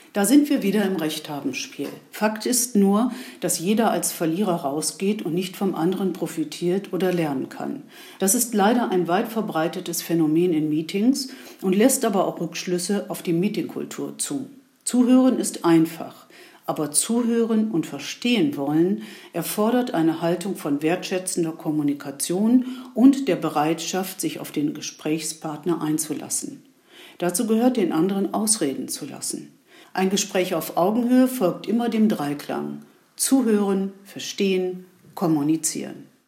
Da sind wir wieder im Rechthabenspiel. Fakt ist nur, dass jeder als Verlierer rausgeht und nicht vom anderen profitiert oder lernen kann. Das ist leider ein weit verbreitetes Phänomen in Meetings und lässt aber auch Rückschlüsse auf die Meetingkultur zu. Zuhören ist einfach, aber zuhören und verstehen wollen erfordert eine Haltung von wertschätzender Kommunikation und der Bereitschaft, sich auf den Gesprächspartner einzulassen. Dazu gehört, den anderen ausreden zu lassen. Ein Gespräch auf Augenhöhe folgt immer dem Dreiklang: Zuhören, verstehen, kommunizieren.